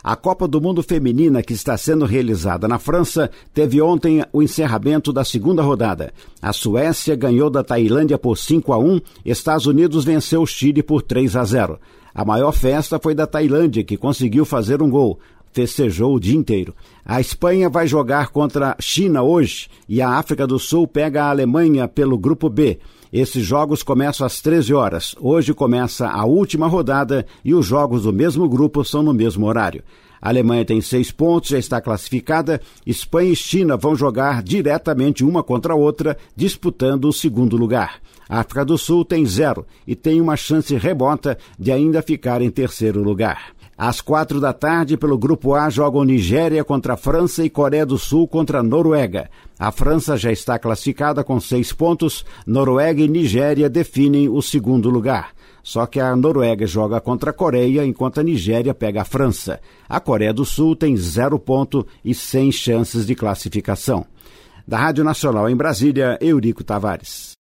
A Copa do Mundo Feminina, que está sendo realizada na França, teve ontem o encerramento da segunda rodada. A Suécia ganhou da Tailândia por 5-1, Estados Unidos venceu o Chile por 3-0. A maior festa foi da Tailândia, que conseguiu fazer um gol. Festejou o dia inteiro. A Espanha vai jogar contra a China hoje e a África do Sul pega a Alemanha pelo Grupo B. Esses jogos começam às 13 horas. Hoje começa a última rodada e os jogos do mesmo grupo são no mesmo horário. A Alemanha tem 6 pontos, já está classificada. Espanha e China vão jogar diretamente uma contra a outra, disputando o segundo lugar. A África do Sul tem 0 e tem uma chance remota de ainda ficar em terceiro lugar. Às 4 da tarde, pelo Grupo A, jogam Nigéria contra a França e Coreia do Sul contra a Noruega. A França já está classificada com 6 pontos, Noruega e Nigéria definem o segundo lugar. Só que a Noruega joga contra a Coreia, enquanto a Nigéria pega a França. A Coreia do Sul tem 0 ponto e sem chances de classificação. Da Rádio Nacional em Brasília, Eurico Tavares.